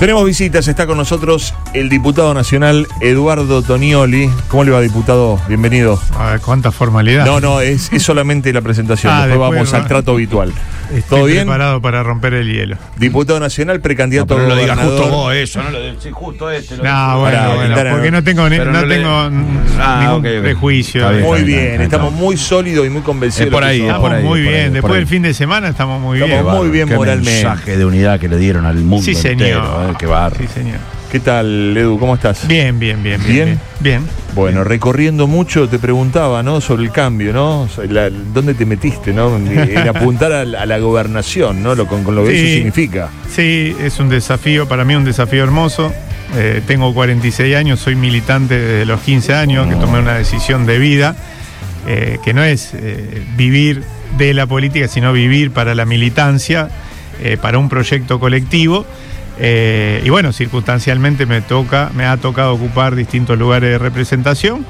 Tenemos visitas, está con nosotros el diputado nacional Eduardo Tonioli. ¿Cómo le va, diputado? Bienvenido. A ver, ¿cuánta formalidad? No, es solamente la presentación. Después vamos al trato habitual. ¿Todo bien? Preparado para romper el hielo. Diputado nacional, precandidato a gobernador. No lo digas justo vos eso, no lo digas justo este. Bueno, porque no tengo ningún prejuicio. Muy bien, estamos muy sólidos y muy convencidos. Por ahí, estamos muy bien. Después del fin de semana estamos muy bien. Estamos muy bien moralmente. Qué mensaje de unidad que le dieron al mundo entero. Qué barro. Sí, señor. ¿Qué tal, Edu? ¿Cómo estás? Bien. Bueno, recorriendo mucho te preguntaba, ¿no? Sobre el cambio, ¿no? ¿Dónde te metiste, no? En apuntar a la gobernación, ¿no? Con lo que eso significa. Sí, es un desafío, para mí un desafío hermoso. Tengo 46 años, soy militante desde los 15 años, que tomé una decisión de vida, que no es vivir de la política, sino vivir para la militancia, para un proyecto colectivo. Y bueno, circunstancialmente me ha tocado ocupar distintos lugares de representación,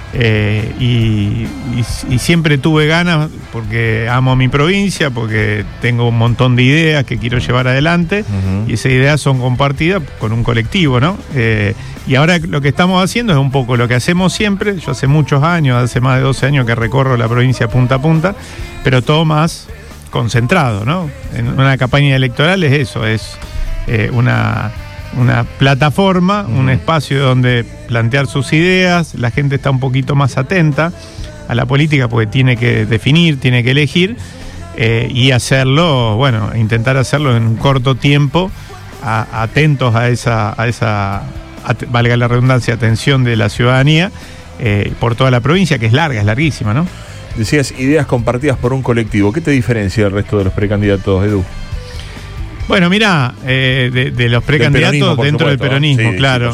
y siempre tuve ganas, porque amo mi provincia, porque tengo un montón de ideas que quiero llevar adelante, y esas ideas son compartidas con un colectivo, ¿no? Y ahora lo que estamos haciendo es un poco lo que hacemos siempre. Yo hace muchos años, hace más de 12 años que recorro la provincia punta a punta, pero todo más concentrado, ¿no? En una campaña electoral es eso, es una plataforma, un espacio donde plantear sus ideas. La gente está un poquito más atenta a la política porque tiene que definir, tiene que elegir, y hacerlo, bueno, intentar hacerlo en un corto tiempo, atentos a esa valga la redundancia, atención de la ciudadanía por toda la provincia, que es larga, es larguísima, ¿no? Decías, ideas compartidas por un colectivo. ¿Qué te diferencia del resto de los precandidatos, Edu? Bueno, mirá, de los precandidatos dentro del peronismo, claro.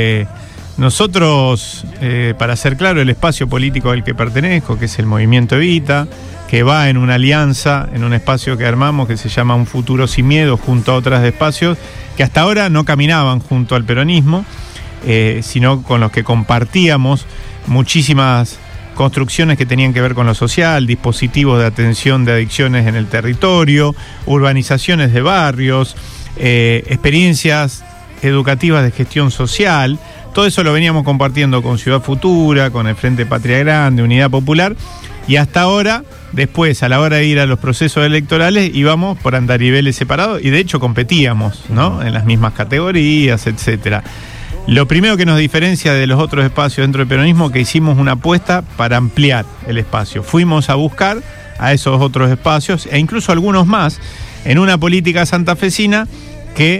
Nosotros, para ser claro, el espacio político al que pertenezco, que es el Movimiento Evita, que va en una alianza, en un espacio que armamos que se llama Un Futuro Sin Miedo, junto a otros espacios que hasta ahora no caminaban junto al peronismo, sino con los que compartíamos muchísimas construcciones que tenían que ver con lo social, dispositivos de atención de adicciones en el territorio, urbanizaciones de barrios, experiencias educativas de gestión social. Todo eso lo veníamos compartiendo con Ciudad Futura, con el Frente Patria Grande, Unidad Popular, y hasta ahora, después, a la hora de ir a los procesos electorales, íbamos por andariveles separados y de hecho competíamos, ¿no? En las mismas categorías, etcétera. Lo primero que nos diferencia de los otros espacios dentro del peronismo, que hicimos una apuesta para ampliar el espacio. Fuimos a buscar a esos otros espacios, e incluso algunos más, en una política santafesina que,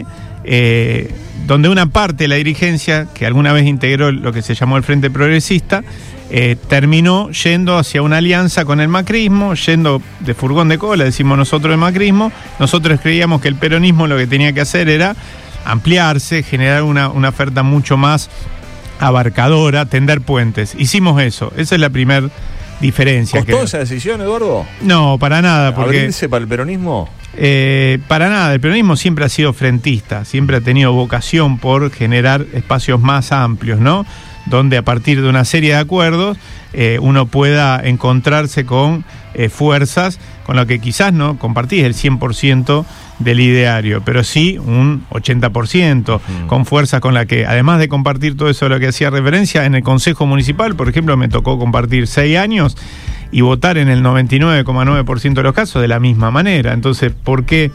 donde una parte de la dirigencia, que alguna vez integró lo que se llamó el Frente Progresista, terminó yendo hacia una alianza con el macrismo, yendo de furgón de cola, decimos nosotros el macrismo. Nosotros creíamos que el peronismo lo que tenía que hacer era ampliarse, generar una oferta mucho más abarcadora, tender puentes. Hicimos eso, esa es la primera diferencia. ¿Costó esa decisión, Eduardo? No, para nada. Porque ¿abrirse para el peronismo? Para nada, el peronismo siempre ha sido frentista, siempre ha tenido vocación por generar espacios más amplios, ¿no? Donde a partir de una serie de acuerdos uno pueda encontrarse con fuerzas con lo que quizás no compartís el 100% del ideario, pero sí un 80%, con fuerzas con la que, además de compartir todo eso de lo que hacía referencia, en el Consejo Municipal, por ejemplo, me tocó compartir 6 años y votar en el 99,9% de los casos de la misma manera. Entonces, ¿por qué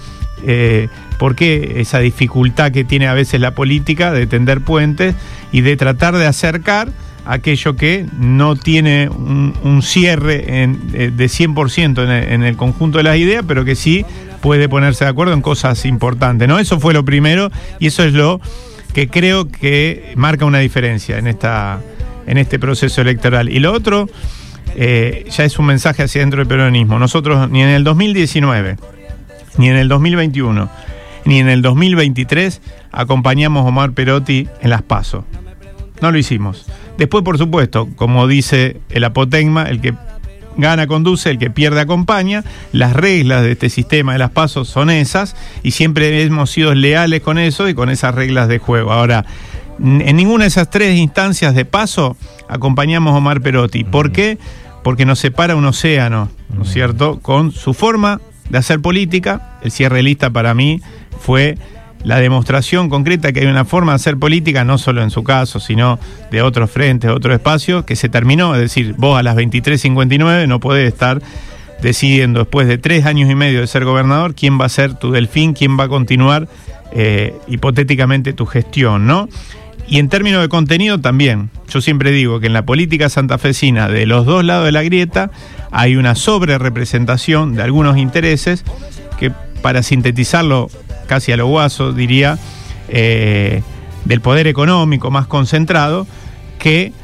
esa dificultad que tiene a veces la política de tender puentes y de tratar de acercar aquello que no tiene un cierre de 100% en el conjunto de las ideas, pero que sí puede ponerse de acuerdo en cosas importantes, ¿no? Eso fue lo primero, y eso es lo que creo que marca una diferencia en este proceso electoral. Y lo otro, ya es un mensaje hacia dentro del peronismo. Nosotros ni en el 2019, ni en el 2021, ni en el 2023 acompañamos a Omar Perotti en las PASO. No lo hicimos. Después, por supuesto, como dice el apotegma, el que gana conduce, el que pierde acompaña. Las reglas de este sistema de las PASO son esas, y siempre hemos sido leales con eso y con esas reglas de juego. Ahora, en ninguna de esas 3 instancias de PASO acompañamos a Omar Perotti. ¿Por qué? Porque nos separa un océano, ¿no es cierto?, con su forma de hacer política. El cierre de lista para mí fue la demostración concreta que hay una forma de hacer política, no solo en su caso, sino de otros frentes, de otros espacios, que se terminó. Es decir, vos a las 23:59 no podés estar decidiendo, después de 3 años y medio de ser gobernador, quién va a ser tu delfín, quién va a continuar hipotéticamente tu gestión, ¿no? Y en términos de contenido también, yo siempre digo que en la política santafesina, de los dos lados de la grieta, hay una sobrerepresentación de algunos intereses que, para sintetizarlo casi a lo Guaso, diría, del poder económico más concentrado, que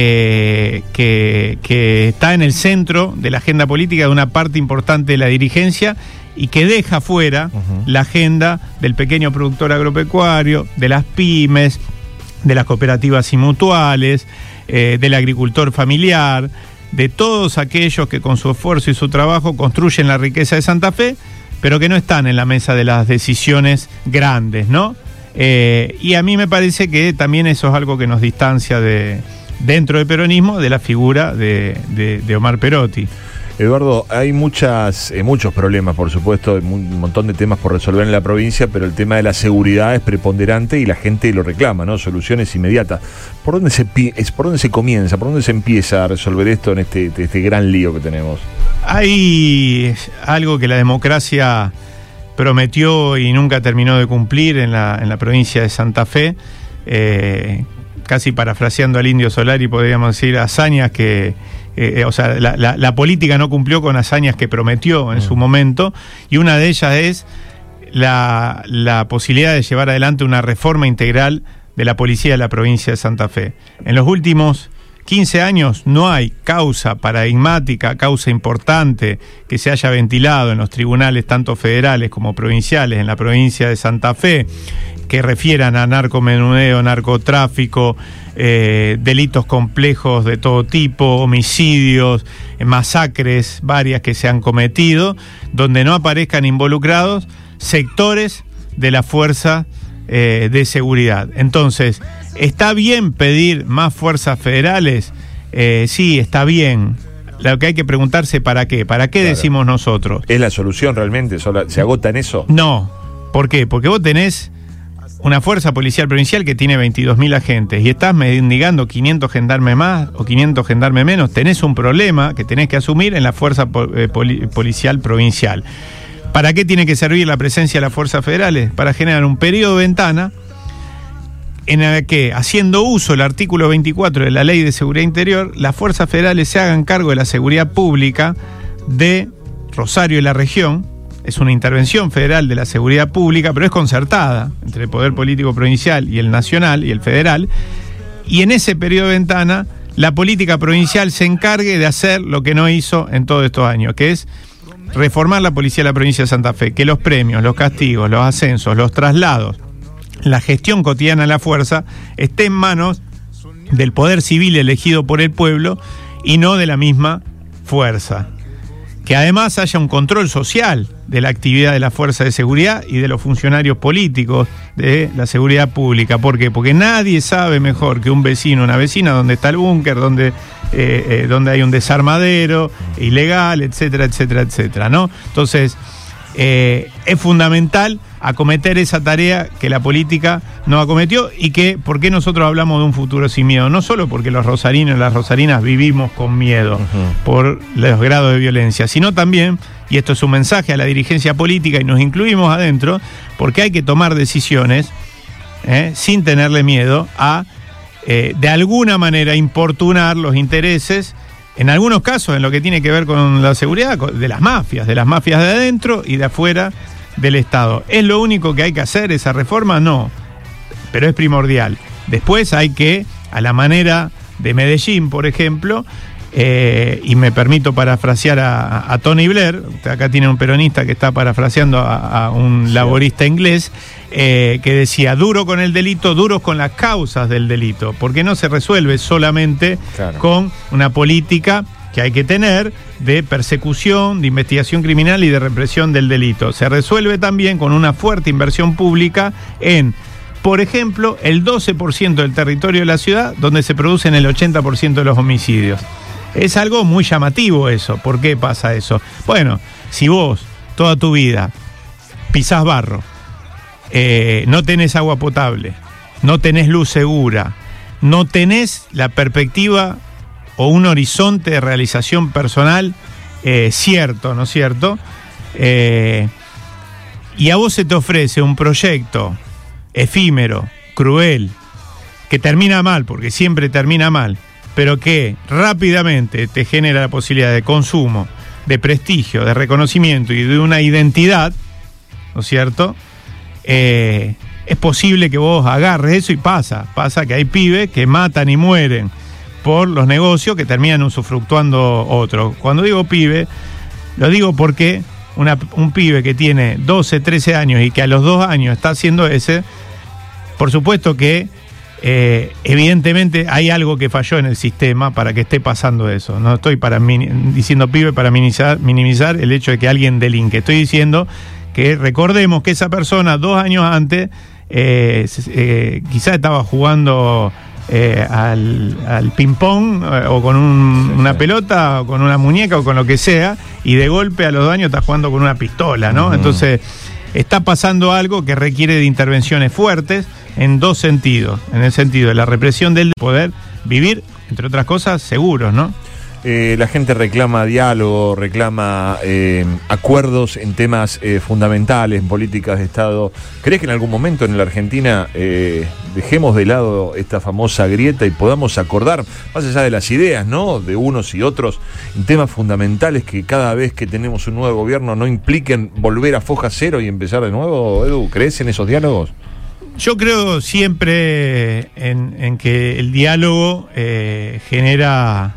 está en el centro de la agenda política de una parte importante de la dirigencia y que deja fuera la agenda del pequeño productor agropecuario, de las pymes, de las cooperativas y mutuales, del agricultor familiar, de todos aquellos que con su esfuerzo y su trabajo construyen la riqueza de Santa Fe, pero que no están en la mesa de las decisiones grandes, ¿no? Y a mí me parece que también eso es algo que nos distancia dentro del peronismo de la figura de Omar Perotti. Eduardo, hay muchos problemas, por supuesto, un montón de temas por resolver en la provincia, pero el tema de la seguridad es preponderante y la gente lo reclama, ¿no? Soluciones inmediatas. ¿Por dónde se comienza? ¿Por dónde se empieza a resolver esto en este gran lío que tenemos? Hay algo que la democracia prometió y nunca terminó de cumplir en la provincia de Santa Fe, casi parafraseando al Indio Solari, podríamos decir, hazañas que... o sea, la política no cumplió con hazañas que prometió en su momento, y una de ellas es la posibilidad de llevar adelante una reforma integral de la policía de la provincia de Santa Fe. En los últimos 15 años no hay causa paradigmática, causa importante que se haya ventilado en los tribunales tanto federales como provinciales en la provincia de Santa Fe, que refieran a narcomenudeo, narcotráfico, delitos complejos de todo tipo, homicidios, masacres varias que se han cometido, donde no aparezcan involucrados sectores de la fuerza de seguridad. Entonces, ¿está bien pedir más fuerzas federales? Sí, está bien. Lo que hay que preguntarse, ¿para qué? ¿Para qué decimos nosotros? ¿Es la solución realmente? ¿Se agota en eso? No. ¿Por qué? Porque vos tenés una fuerza policial provincial que tiene 22.000 agentes y estás mendigando 500 gendarmes más o 500 gendarmes menos, tenés un problema que tenés que asumir en la fuerza policial provincial. ¿Para qué tiene que servir la presencia de las fuerzas federales? Para generar un periodo de ventana en el que, haciendo uso del artículo 24 de la Ley de Seguridad Interior, las fuerzas federales se hagan cargo de la seguridad pública de Rosario y la región. Es una intervención federal de la seguridad pública, pero es concertada entre el poder político provincial y el nacional y el federal. Y en ese periodo de ventana, la política provincial se encargue de hacer lo que no hizo en todos estos años, que es reformar la policía de la provincia de Santa Fe, que los premios, los castigos, los ascensos, los traslados, la gestión cotidiana de la fuerza esté en manos del poder civil elegido por el pueblo y no de la misma fuerza. Que además haya un control social de la actividad de la fuerza de seguridad y de los funcionarios políticos de la seguridad pública. ¿Por qué? Porque nadie sabe mejor que un vecino, una vecina, dónde está el búnker, dónde hay un desarmadero ilegal, etcétera, etcétera, etcétera, ¿no? Entonces, es fundamental acometer esa tarea que la política no acometió y que, ¿por qué nosotros hablamos de un futuro sin miedo? No solo porque los rosarinos y las rosarinas vivimos con miedo por los grados de violencia, sino también, y esto es un mensaje a la dirigencia política y nos incluimos adentro, porque hay que tomar decisiones sin tenerle miedo a, de alguna manera, importunar los intereses, en algunos casos, en lo que tiene que ver con la seguridad, de las mafias de adentro y de afuera del Estado. ¿Es lo único que hay que hacer esa reforma? No, pero es primordial. Después hay que, a la manera de Medellín, por ejemplo, y me permito parafrasear a Tony Blair, acá tiene un peronista que está parafraseando a un laborista inglés, que decía, duro con el delito, duros con las causas del delito, porque no se resuelve solamente con una política que hay que tener de persecución, de investigación criminal y de represión del delito. Se resuelve también con una fuerte inversión pública en, por ejemplo, el 12% del territorio de la ciudad, donde se producen el 80% de los homicidios. Es algo muy llamativo eso. ¿Por qué pasa eso? Bueno, si vos toda tu vida pisás barro, no tenés agua potable, no tenés luz segura, no tenés la perspectiva o un horizonte de realización personal cierto, ¿no es cierto? Y a vos se te ofrece un proyecto efímero, cruel, que termina mal, porque siempre termina mal, pero que rápidamente te genera la posibilidad de consumo, de prestigio, de reconocimiento y de una identidad, ¿no es cierto? Es posible que vos agarres eso y pasa que hay pibes que matan y mueren por los negocios que terminan usufructuando otros. Cuando digo pibe, lo digo porque un pibe que tiene 12, 13 años y que a los 2 años está haciendo por supuesto que evidentemente hay algo que falló en el sistema para que esté pasando eso. No estoy diciendo pibe para minimizar el hecho de que alguien delinque. Estoy diciendo que recordemos que esa persona 2 años antes quizás estaba jugando al ping-pong o con una pelota o con una muñeca o con lo que sea, y de golpe a los 2 años está jugando con una pistola, ¿no? Entonces está pasando algo que requiere de intervenciones fuertes en 2 sentidos. En el sentido de la represión del poder vivir, entre otras cosas, seguros, ¿no? La gente reclama diálogo, reclama acuerdos en temas fundamentales, en políticas de Estado. ¿Crees que en algún momento en la Argentina dejemos de lado esta famosa grieta y podamos acordar, más allá de las ideas, ¿no?, de unos y otros, en temas fundamentales que cada vez que tenemos un nuevo gobierno no impliquen volver a foja cero y empezar de nuevo? Edu, ¿crees en esos diálogos? Yo creo siempre en que el diálogo genera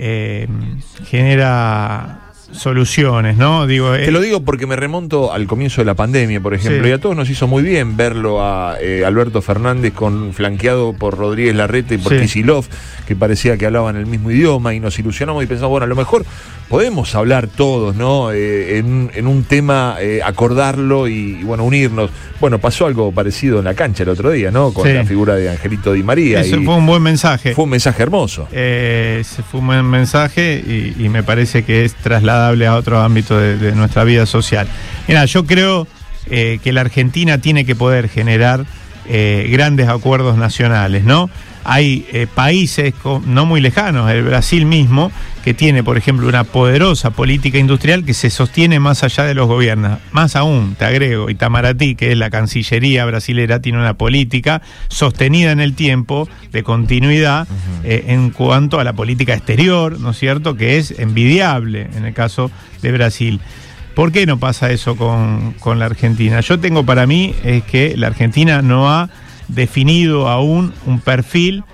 soluciones, ¿no? Te lo digo porque me remonto al comienzo de la pandemia, por ejemplo, sí. Y a todos nos hizo muy bien verlo a Alberto Fernández flanqueado por Rodríguez Larreta y por Kicillof, que parecía que hablaban el mismo idioma, y nos ilusionamos y pensamos, bueno, a lo mejor podemos hablar todos, ¿no? En un tema, acordarlo y bueno, unirnos. Bueno, pasó algo parecido en la cancha el otro día, ¿no? Con la figura de Angelito Di María. Eso fue un buen mensaje. Fue un mensaje hermoso. Fue un buen mensaje y me parece que es trasladable a otro ámbito de nuestra vida social. Mira, yo creo que la Argentina tiene que poder generar grandes acuerdos nacionales, ¿no? Hay países no muy lejanos, el Brasil mismo, que tiene, por ejemplo, una poderosa política industrial que se sostiene más allá de los gobiernos. Más aún, te agrego, Itamaraty, que es la Cancillería brasilera, tiene una política sostenida en el tiempo, de continuidad, en cuanto a la política exterior, ¿no es cierto?, que es envidiable en el caso de Brasil. ¿Por qué no pasa eso con la Argentina? Yo tengo para mí es que la Argentina no ha definido aún un perfil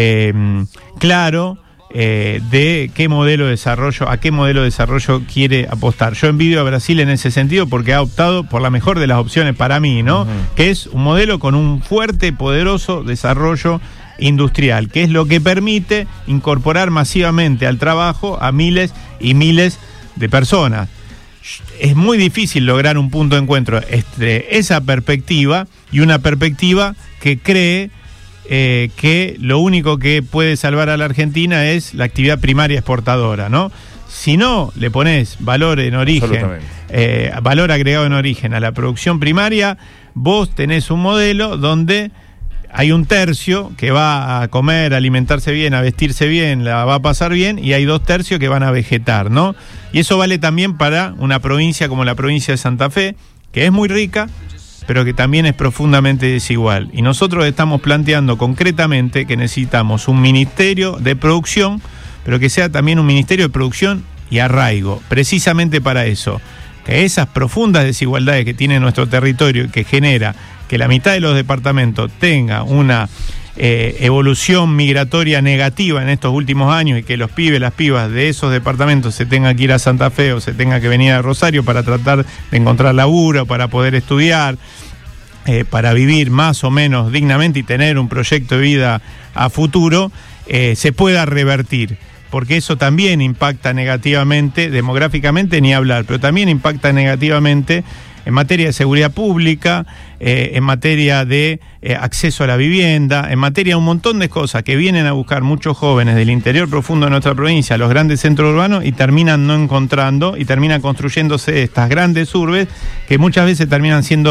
claro de qué modelo de desarrollo, a qué modelo de desarrollo quiere apostar. Yo envidio a Brasil en ese sentido porque ha optado por la mejor de las opciones para mí, ¿no? Que es un modelo con un fuerte, poderoso desarrollo industrial, que es lo que permite incorporar masivamente al trabajo a miles y miles de personas. Es muy difícil lograr un punto de encuentro entre esa perspectiva y una perspectiva que cree que lo único que puede salvar a la Argentina es la actividad primaria exportadora, ¿no? Si no le pones valor en origen, valor agregado en origen a la producción primaria, vos tenés un modelo donde hay un tercio que va a comer, a alimentarse bien, a vestirse bien, la va a pasar bien, y hay 2 tercios que van a vegetar, ¿no? Y eso vale también para una provincia como la provincia de Santa Fe, que es muy rica, pero que también es profundamente desigual. Y nosotros estamos planteando concretamente que necesitamos un ministerio de producción, pero que sea también un ministerio de producción y arraigo, precisamente para eso, que esas profundas desigualdades que tiene nuestro territorio y que genera que la mitad de los departamentos tenga una evolución migratoria negativa en estos últimos años, y que los pibes, las pibas de esos departamentos se tengan que ir a Santa Fe o se tengan que venir a Rosario para tratar de encontrar laburo, para poder estudiar, para vivir más o menos dignamente y tener un proyecto de vida a futuro, se pueda revertir. Porque eso también impacta negativamente, demográficamente ni hablar, pero también impacta negativamente en materia de seguridad pública, en materia de acceso a la vivienda, en materia de un montón de cosas que vienen a buscar muchos jóvenes del interior profundo de nuestra provincia a los grandes centros urbanos y terminan no encontrando, y terminan construyéndose estas grandes urbes que muchas veces terminan siendo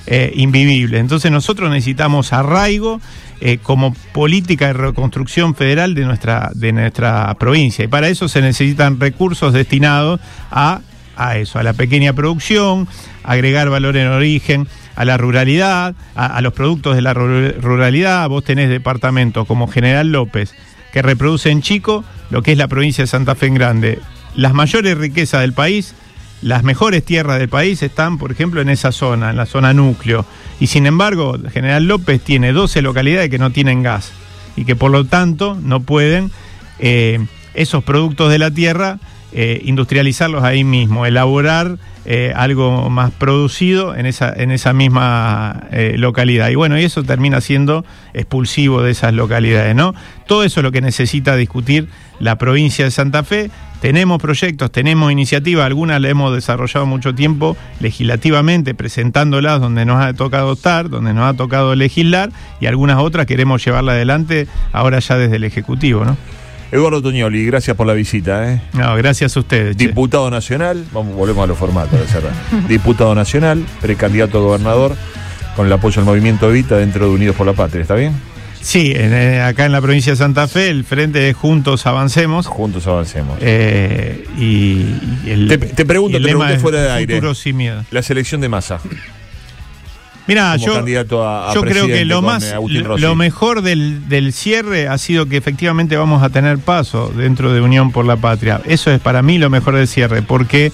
invivibles. Entonces nosotros necesitamos arraigo como política de reconstrucción federal de nuestra provincia, y para eso se necesitan recursos destinados a eso, a la pequeña producción, agregar valor en origen, a la ruralidad, a los productos de la ruralidad. Vos tenés departamentos como General López que reproducen chico lo que es la provincia de Santa Fe en grande. Las mayores riquezas del país, las mejores tierras del país están, por ejemplo, en esa zona, en la zona núcleo. Y sin embargo, General López tiene 12 localidades que no tienen gas y que por lo tanto no pueden esos productos de la tierra industrializarlos ahí mismo, elaborar algo más producido en esa misma localidad. Y bueno, y eso termina siendo expulsivo de esas localidades, ¿no? Todo eso es lo que necesita discutir la provincia de Santa Fe. Tenemos proyectos, tenemos iniciativas, algunas las hemos desarrollado mucho tiempo legislativamente, presentándolas donde nos ha tocado estar, donde nos ha tocado legislar, y algunas otras queremos llevarla adelante ahora ya desde el Ejecutivo, ¿no? Eduardo Tognoli, gracias por la visita. No, gracias a ustedes. Diputado nacional, volvemos a los formatos de cerrar. Diputado nacional, precandidato a gobernador, con el apoyo del movimiento Evita dentro de Unidos por la Patria, ¿está bien? Sí, acá en la provincia de Santa Fe, el frente es Juntos Avancemos. Juntos Avancemos. Te pregunté fuera de aire. Futuro sin miedo. La selección de Massa. Mirá, yo creo que lo mejor del cierre ha sido que efectivamente vamos a tener paso dentro de Unión por la Patria. Eso es para mí lo mejor del cierre, porque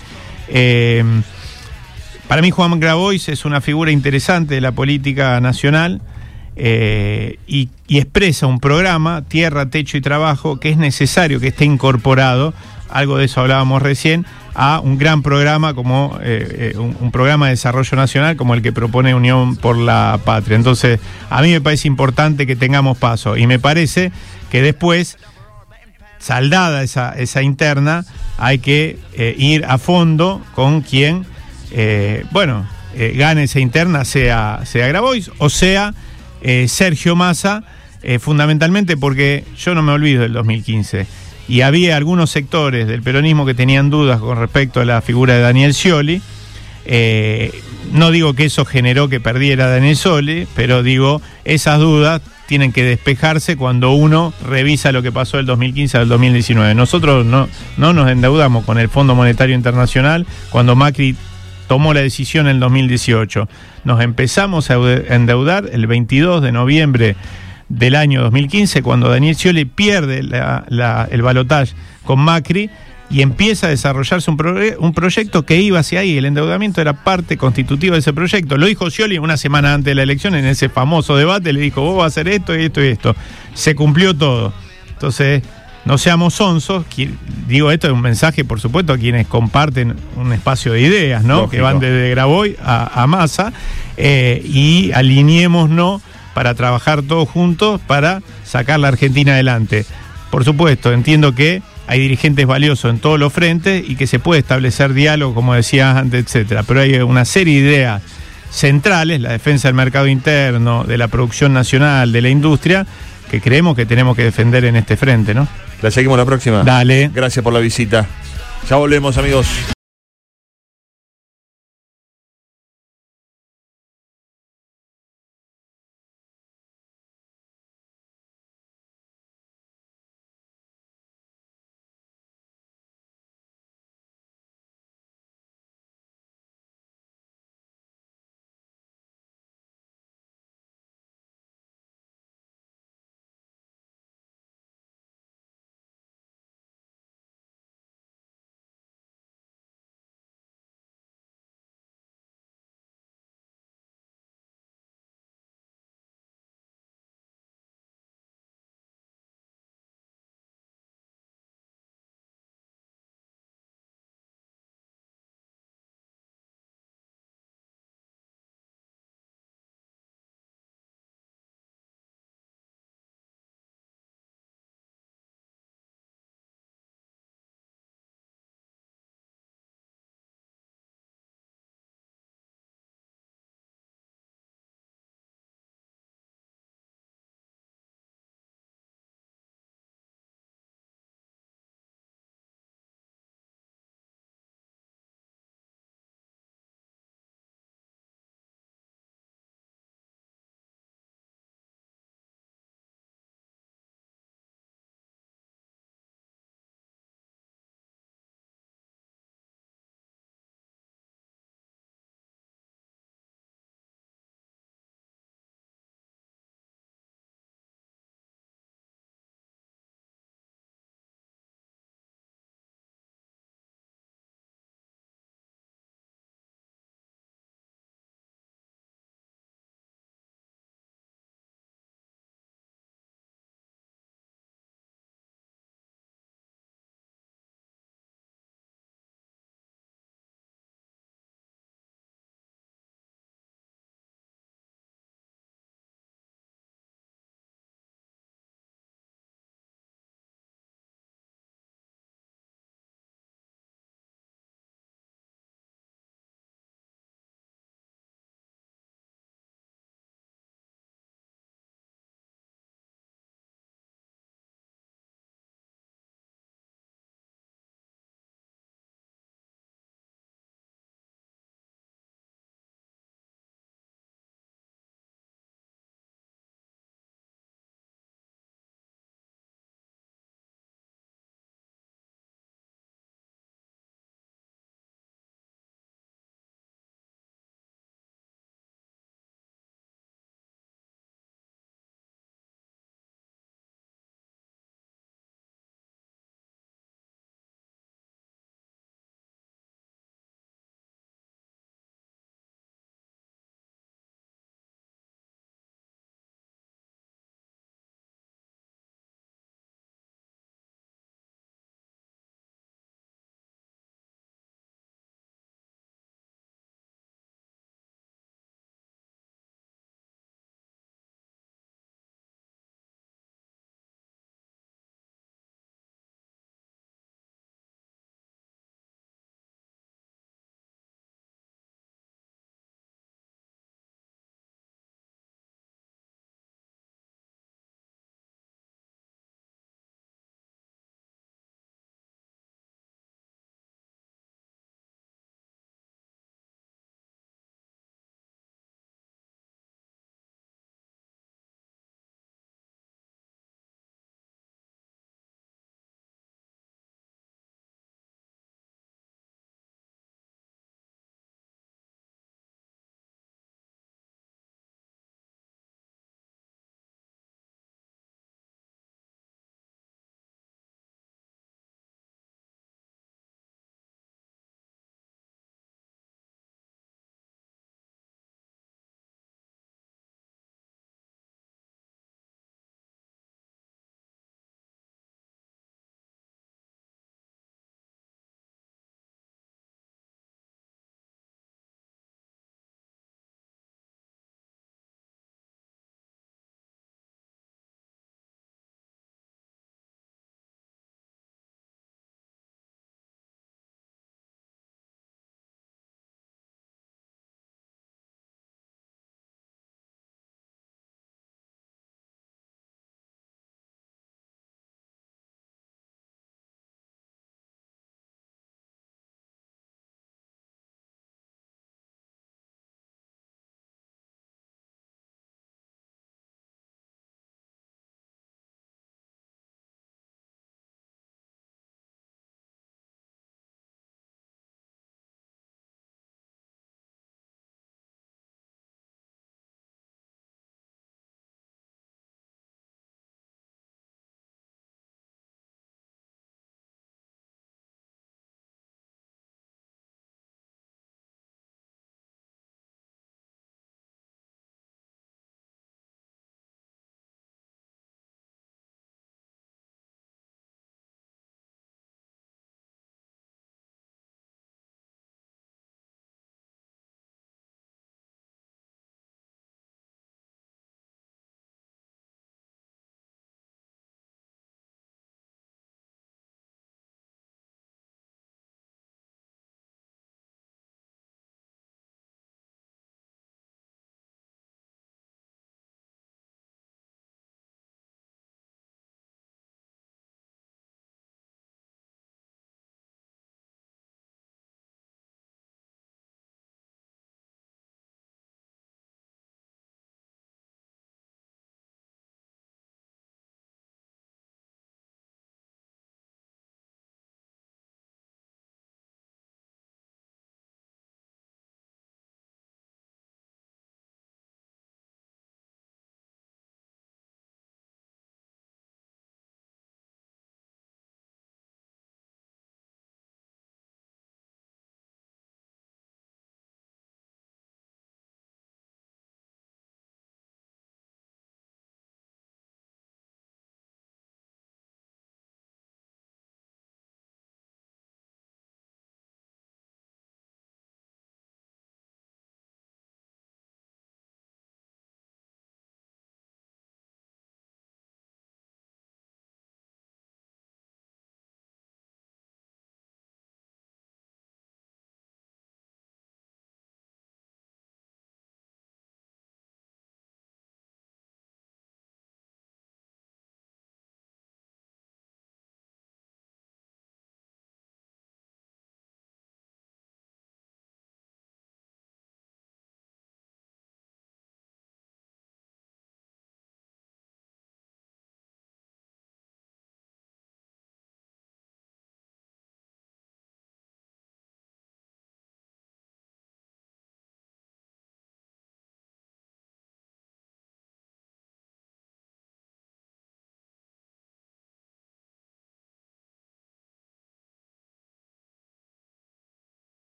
para mí Juan Grabois es una figura interesante de la política nacional. Y expresa un programa, Tierra, Techo y Trabajo, que es necesario que esté incorporado, algo de eso hablábamos recién, a un gran programa como un programa de desarrollo nacional como el que propone Unión por la Patria. Entonces, a mí me parece importante que tengamos paso, y me parece que después, saldada esa interna, hay que ir a fondo con quien, gane esa interna, sea Grabois o sea Sergio Massa, fundamentalmente porque yo no me olvido del 2015 y había algunos sectores del peronismo que tenían dudas con respecto a la figura de Daniel Scioli. No digo que eso generó que perdiera Daniel Scioli, pero digo, esas dudas tienen que despejarse cuando uno revisa lo que pasó del 2015 al 2019. Nosotros no nos endeudamos con el Fondo Monetario Internacional cuando Macri tomó la decisión en el 2018. Nos empezamos a endeudar el 22 de noviembre del año 2015, cuando Daniel Scioli pierde el balotaje con Macri y empieza a desarrollarse un proyecto que iba hacia ahí. El endeudamiento era parte constitutiva de ese proyecto. Lo dijo Scioli una semana antes de la elección, en ese famoso debate, le dijo: vos vas a hacer esto y esto y esto. Se cumplió todo. Entonces, no seamos sonsos. Digo, esto es un mensaje, por supuesto, a quienes comparten un espacio de ideas, ¿no? Lógico. Que van desde Grabois a Massa, y alineémonos para trabajar todos juntos para sacar la Argentina adelante. Por supuesto, entiendo que hay dirigentes valiosos en todos los frentes y que se puede establecer diálogo, como decías antes, etcétera. Pero hay una serie de ideas centrales, la defensa del mercado interno, de la producción nacional, de la industria, que creemos que tenemos que defender en este frente, ¿no? La seguimos la próxima. Dale. Gracias por la visita. Ya volvemos, amigos.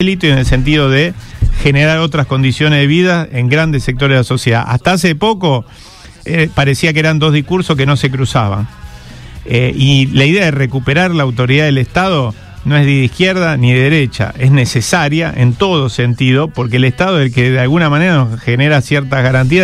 y en el sentido de generar otras condiciones de vida en grandes sectores de la sociedad. Hasta hace poco parecía que eran dos discursos que no se cruzaban. Y la idea de recuperar la autoridad del Estado no es ni de izquierda ni de derecha, es necesaria en todo sentido, porque el Estado es el que de alguna manera nos genera ciertas garantías